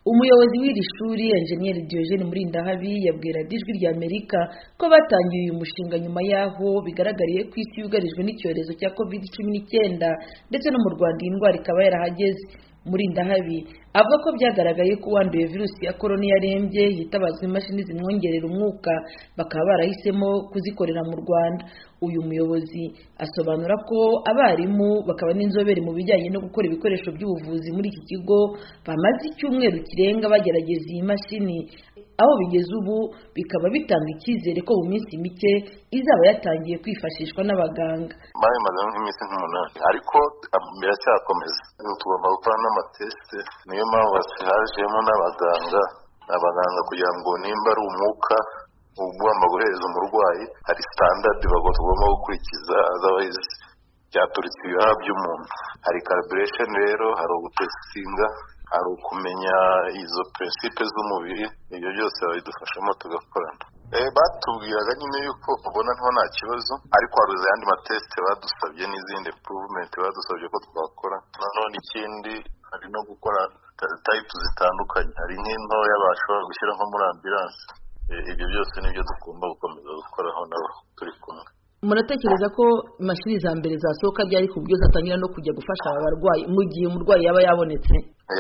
Umuyobozi w'iri shuri Engineer Diogene Murindahabi yabwira Ijwi ry'Amerika ko batangiye uyu mushinga nyuma yaho bigaragariye ko isi yugarijwe n'icyorezo cya COVID-19 ndetse no mu Rwanda iyi ndwara ikaba yarahageze. Murindahabi avuga ko byagaragaye ko uwanduye virusi ya corona yarembye hitabazwa imashini zimwongerera umwuka bakaba barahisemo kuzikorera mu Rwanda. Uyu muyobozi asobanura ko abarimu bakaba n'inzobere mu bijyanye no gukora ibikoresho by'ubuvuzi muri iki kigo bamaze icyumweru kirenga bagerageza iyi mashini, aho bigeze ubu bikaba bitanga icyizere ko mu minsi mike izaba yatangiye kwifashishwa n'abaganga. Maze nk'iminsi nk'umunani ariko biracyakomeza, tugomba gukora n'amateste, niyo mpamvu hajemo n'abaganga kugira ngo nimba ari umwuka ugomba guhereza umurwayi hari standard bagomba gukurikiza, otherwise byaturitse ibihaha by'umuntu. Hari calibration rero, hari ugutestinga, hari ukumenya izo principe z'umubiri, ibyo byose babidufashamo tugakorana. Batubwiraga nyine yuko ubona nta kibazo, ariko hari izindi mateste badusabye n'izindi improvement badusabye ko twakora. None ikindi hari no gukora type zitandukanye, hari nk'intoya bashobora gushyira nko muri ambulance. Ibyo byose nibyo tugomba gukomeza gukoraho nabo turi kumwe. Muratekereza ko imashini za mbere zasohoka byari ku buryo zatangira no kujya gufasha abarwayi mu gihe umurwayi yaba yabonetse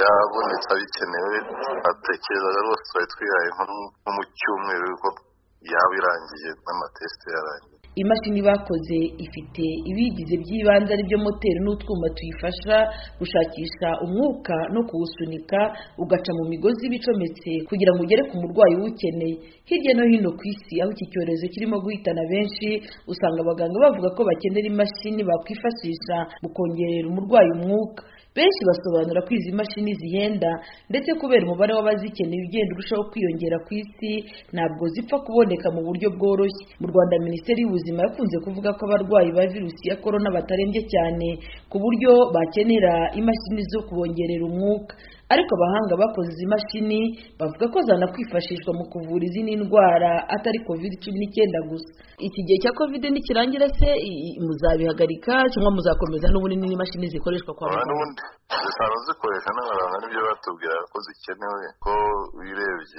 abikenewe? Atekerezaga rwose twari twihaye nko mu cyumweru ko yaba irangiye n'amateste yarangiye. Imashini bakoze ifite ibigize by'ibanze ari byo moteri n'utwuma tuyifasha gushakisha umwuka no kuwusunika ugaca mu migozi bicometse kugira ngo ugere ku murwayi uwukeneye. Hirya no hino ku isi aho iki cyorezo kirimo guhitana benshi, usanga abaganga bavuga ko bakenera imashini bakwifashisha mu kongerera umurwayi umwuka. Benshi basobanura ko izi mashini zihenda ndetse kubera umubare w'abazikeneye ugenda urushaho kwiyongera ku isi ntabwo zipfa kuboneka mu buryo bworoshye. Mu Rwanda Minisiteri y'Ubuzima yakunze kuvuga ko abarwayi ba virusi ya corona batarembye cyane ku buryo bakenera imashini zo kubongerera umwuka, ariko abahanga bakoze izi mashini bavuga ko zanakwifashishwa mu kuvura izindi ndwara atari COVID-19 gusa. Iki gihe cya COVID nikirangira se muzabihagarika cyangwa muzakomeza n'ubundi n'imashini zikoreshwa kwa muganga? Zisanzwe zikoresha n'abaganga, nibyo batubwira ko zikenewe, ko birebye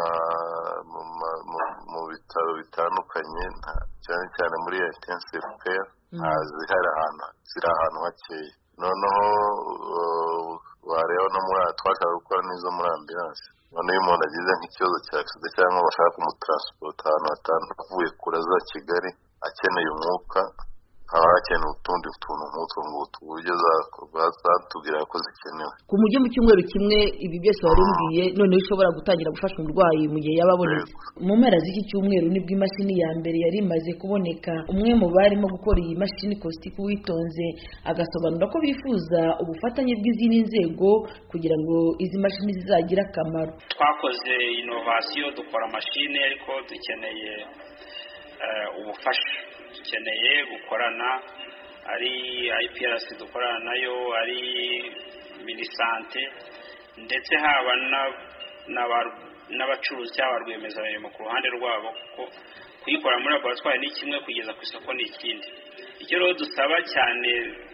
mu bitaro bitandukanye cyane cyane muri intensive care ziri ahantu hakeya. Noneho wareba no muri twashaka gukora n'izo muri ambulance. None iyo umuntu agize nk'ikibazo cya accident cyangwa bashaka kumutransport ahantu hatandukanye avuye kure za Kigali akeneye umwuka, haba hakenewe utundi tuntu nk'utwo ngutu, uburyo zatubwira ko zikenewe. Ku mujyi mu cyumweru kimwe ibi byose warumbwiye noneho ushobora gutangira gufasha umurwayi mu gihe yaba abonetse. Mu mpera z'iki cyumweru nibwo imashini ya mbere yari imaze kuboneka. Umwe mu barimo gukora iyi mashini Kositiku Witonze agasobanura ko bifuza ubufatanye bw'izindi nzego kugira ngo izi mashini zizagire akamaro. Twakoze innovation dukora mashini ariko dukeneye ubufasha, dukeneye gukorana, ari IPRC dukorana nayo, ari Minisante, ndetse haba n'abacuruzi cyangwa rwiyemezamirimo ku ruhande rwabo, kuko kuyikora muri laboratoire ni kimwe, kugeza ku isoko ni ikindi. Icyo rero dusaba cyane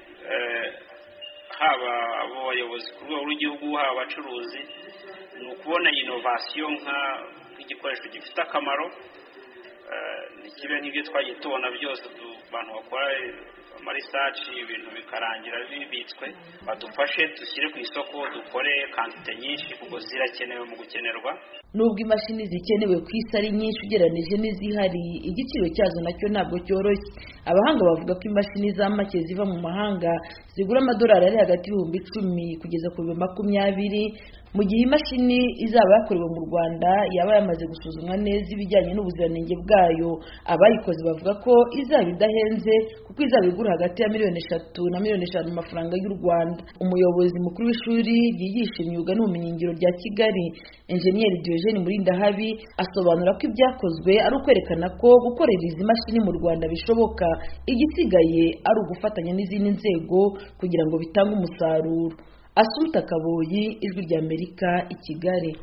haba abo bayobozi ku rwego rw'igihugu, haba abacuruzi, ni ukubona innovation nk'igikoresho gifite akamaro. Nikibe nk'ibyo twagiye tubona byose, abantu bakora research ibintu bikarangira bibitswe, badufashe dushyire ku isoko, dukore quantité nyinshi kuko zirakenewe mu gukenerwa. Nubwo imashini zikenewe ku isi ari nyinshi ugereranije n'izihari, igiciro cyazo nacyo ntabwo cyoroshye. Abahanga bavuga ko imashini za make ziva mu mahanga zigura amadolari ari hagati y'ibihumbi 10 kugeza ku 20, mu gihe imashini izaba yakorewe mu Rwanda yaba yamaze gusuzumwa neza ibijyanye n'ubuziranenge bwayo. Abayikoze bavuga ko izaba idahenze kuko izaba igura hagati ya $3 na $5 mu mafaranga y'u Rwanda. Umuyobozi mukuru w'ishuri ryigisha imyuga n'ubumenyingiro rya Kigali, Engineer Diogene Murindahabi, asobanura ko ibyakozwe ari ukwerekana ko gukorera izi mashini mu Rwanda bishoboka, igisigaye ari ugufatanya n'izindi nzego kugira ngo bitange umusaruro. Asumta Kaboyi, Ijwi ry'Amerika, i Kigali.